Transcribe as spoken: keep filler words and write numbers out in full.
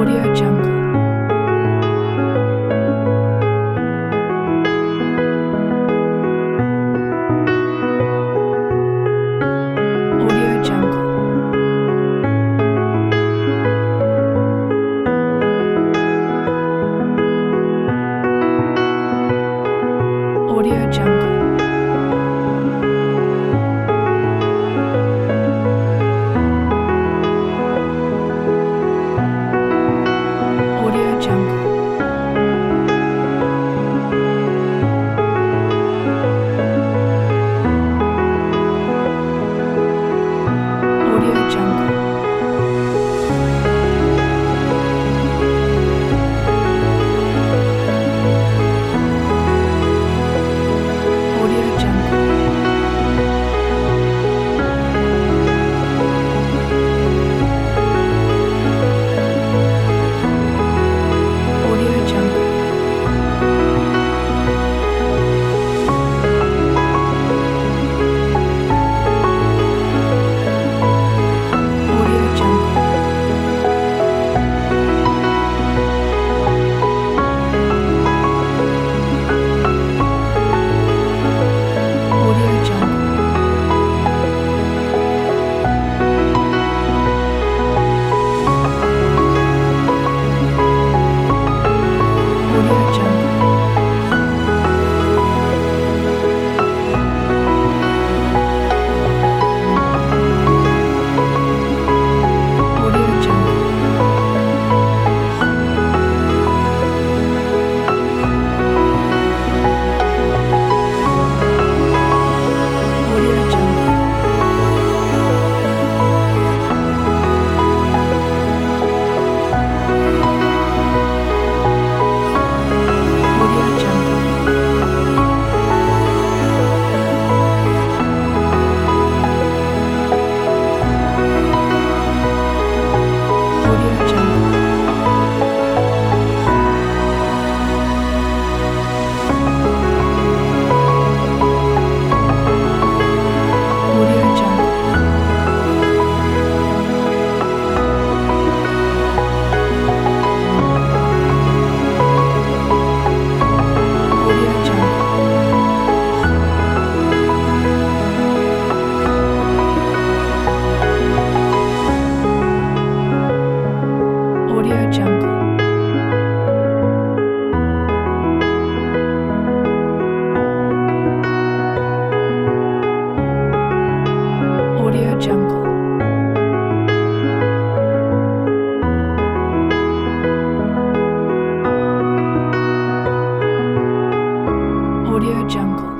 Audio Jungle. Audio Jungle. Audio Jungle. Audio Jungle. Audio Jungle. Audio Jungle. Audio Jungle. Audio Jungle. Audio Jungle. Audio Jungle. Audio Jungle. Audio Jungle. Audio Jungle. Audio Jungle. Audio Jungle. Audio Jungle. Audio Jungle. Audio Jungle. Audio Jungle.